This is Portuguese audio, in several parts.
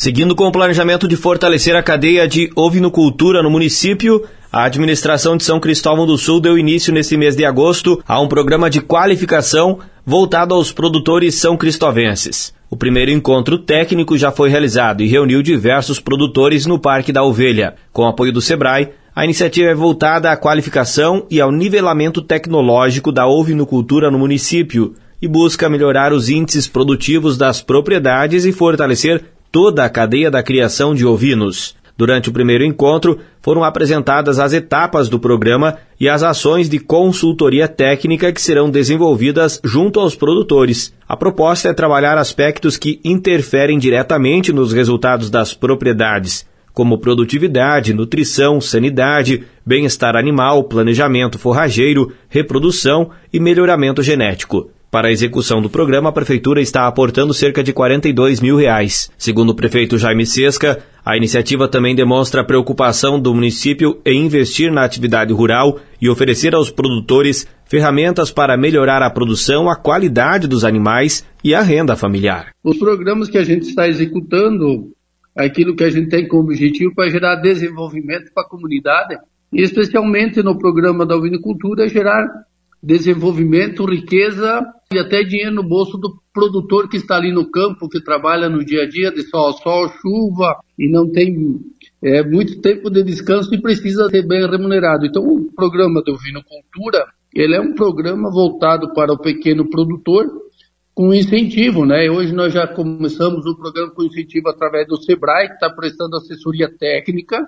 Seguindo com o planejamento de fortalecer a cadeia de ovinocultura no município, a administração de São Cristóvão do Sul deu início neste mês de agosto a um programa de qualificação voltado aos produtores são cristovenses. O primeiro encontro técnico já foi realizado e reuniu diversos produtores no Parque da Ovelha. Com o apoio do SEBRAE, a iniciativa é voltada à qualificação e ao nivelamento tecnológico da ovinocultura no município e busca melhorar os índices produtivos das propriedades e fortalecer toda a cadeia da criação de ovinos. Durante o primeiro encontro, foram apresentadas as etapas do programa e as ações de consultoria técnica que serão desenvolvidas junto aos produtores. A proposta é trabalhar aspectos que interferem diretamente nos resultados das propriedades, como produtividade, nutrição, sanidade, bem-estar animal, planejamento forrageiro, reprodução e melhoramento genético. Para a execução do programa, a Prefeitura está aportando cerca de R$42 mil. Segundo o prefeito Jaime Sesca, a iniciativa também demonstra a preocupação do município em investir na atividade rural e oferecer aos produtores ferramentas para melhorar a produção, a qualidade dos animais e a renda familiar. Os programas que a gente está executando, aquilo que a gente tem como objetivo para gerar desenvolvimento para a comunidade, e especialmente no programa da ovinocultura, gerar desenvolvimento, riqueza e até dinheiro no bolso do produtor que está ali no campo, que trabalha no dia a dia, de sol a sol, chuva, e não tem muito tempo de descanso e precisa ser bem remunerado. Então, o programa da ovinocultura, ele é um programa voltado para o pequeno produtor, com incentivo, né? Hoje nós já começamos o programa com incentivo através do SEBRAE, que está prestando assessoria técnica,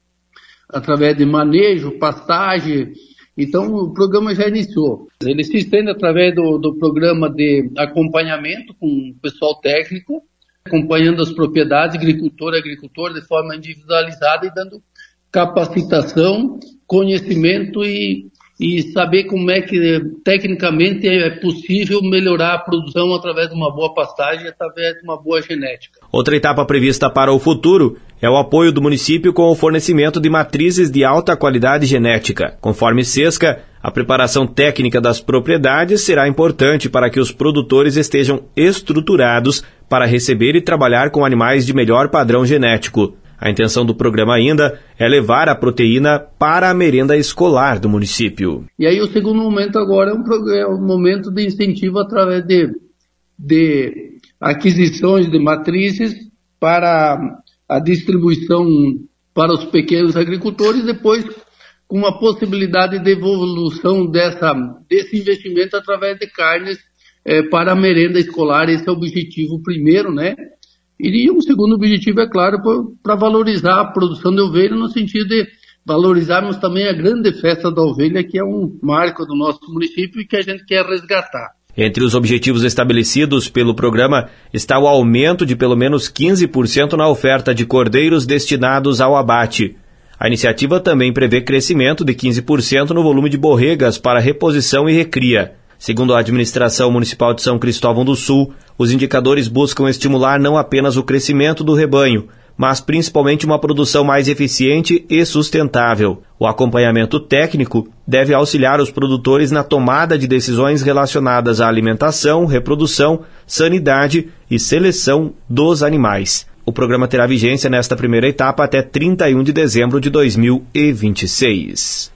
através de manejo, pastagem. Então, o programa já iniciou. Ele se estende através do programa de acompanhamento com o pessoal técnico, acompanhando as propriedades, agricultor, de forma individualizada e dando capacitação, conhecimento e saber como é que tecnicamente é possível melhorar a produção através de uma boa pastagem e através de uma boa genética. Outra etapa prevista para o futuro é o apoio do município com o fornecimento de matrizes de alta qualidade genética. Conforme Sesca, a preparação técnica das propriedades será importante para que os produtores estejam estruturados para receber e trabalhar com animais de melhor padrão genético. A intenção do programa ainda é levar a proteína para a merenda escolar do município. E aí o segundo momento agora é um momento de incentivo através de aquisições de matrizes para a distribuição para os pequenos agricultores, depois com a possibilidade de evolução desse investimento através de carnes para a merenda escolar. Esse é o objetivo primeiro, né? E o segundo objetivo, é claro, para valorizar a produção de ovelha, no sentido de valorizarmos também a grande festa da ovelha, que é um marco do nosso município e que a gente quer resgatar. Entre os objetivos estabelecidos pelo programa está o aumento de pelo menos 15% na oferta de cordeiros destinados ao abate. A iniciativa também prevê crescimento de 15% no volume de borregas para reposição e recria. Segundo a administração municipal de São Cristóvão do Sul, os indicadores buscam estimular não apenas o crescimento do rebanho, mas principalmente uma produção mais eficiente e sustentável. O acompanhamento técnico deve auxiliar os produtores na tomada de decisões relacionadas à alimentação, reprodução, sanidade e seleção dos animais. O programa terá vigência nesta primeira etapa até 31 de dezembro de 2026.